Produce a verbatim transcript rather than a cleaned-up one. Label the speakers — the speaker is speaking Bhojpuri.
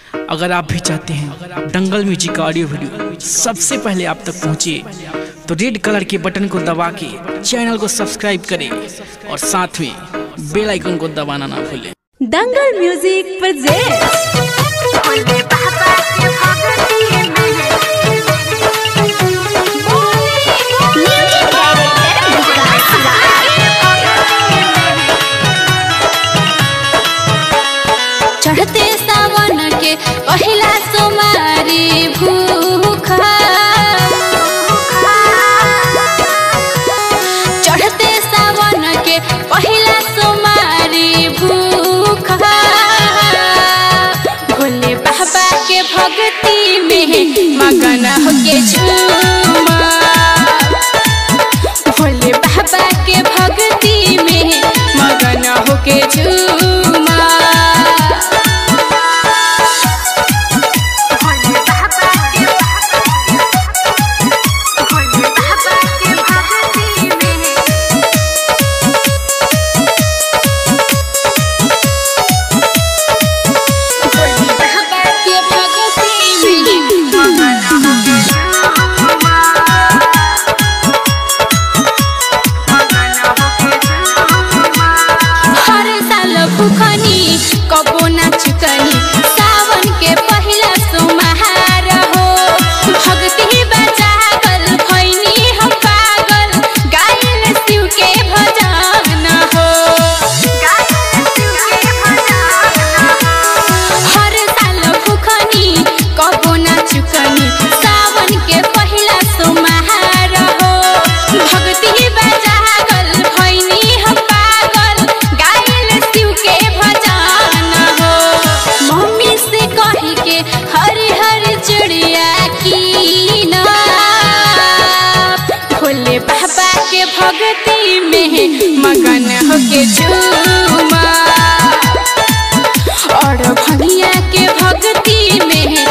Speaker 1: अगर आप भी चाहते हैं दंगल म्यूजिक का ऑडियो वीडियो सबसे पहले आप तक पहुंचे तो रेड कलर के बटन को दबा के चैनल को सब्सक्राइब करें और साथ में बेल आइकन को दबाना ना भूलें।
Speaker 2: दंगल म्यूजिक प्रेजेंट्स चढ़ते सावन के पहला सोमारी भूखा चढ़ते सावन के पहला सोमारी भूखा भोले बाबा के भक्ति में मगन होके झूमा भोले बाबा के भक्ति में मगन होके झूमा भूखनी कबो नाच कनी सावन के पहला सोमहार हो भक्ति बजा गल भैनी हम पागल गायल शिव के भजन हो हर साल भूखनी कबो नाच कनी सावन के पहला सोमहार हो भक्ति बजा गल भैनी हम पागल गायल शिव के भजन हो मम्मी से कही के हरी हरी चिड़िया की ना भोले बाबा के भक्ति में मगन होके झूमा और भैया के भक्ति में